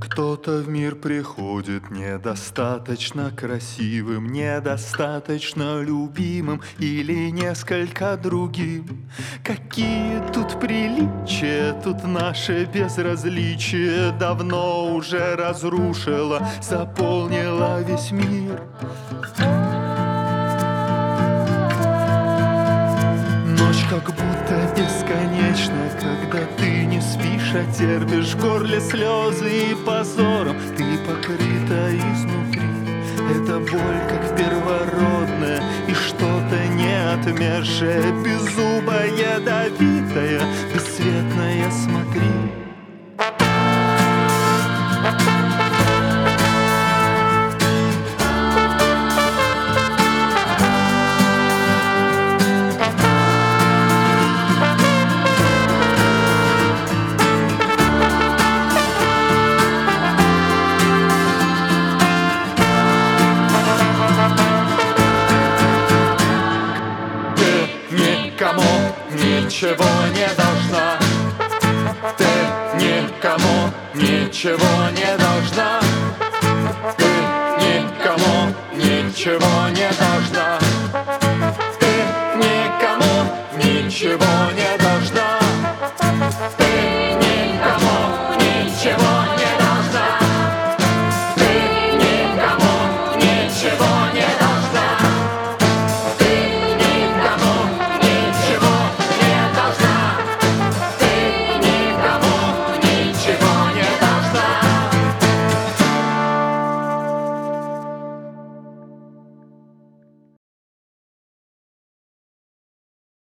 Кто-то в мир приходит недостаточно красивым, недостаточно любимым или несколько другим. Какие тут приличия, тут наше безразличие давно уже разрушило, заполнило весь мир. Ночь как будто бесконечна, когда ты не спишь, а терпишь в горле слезы и позором ты покрыта изнутри. Это боль как первородная и что-то неотмершее, беззубая, ядовитая, бесцветная, смотри. Никому ничего не должна, ты никому ничего не должна, ты никому ничего не должна, ты никому ничего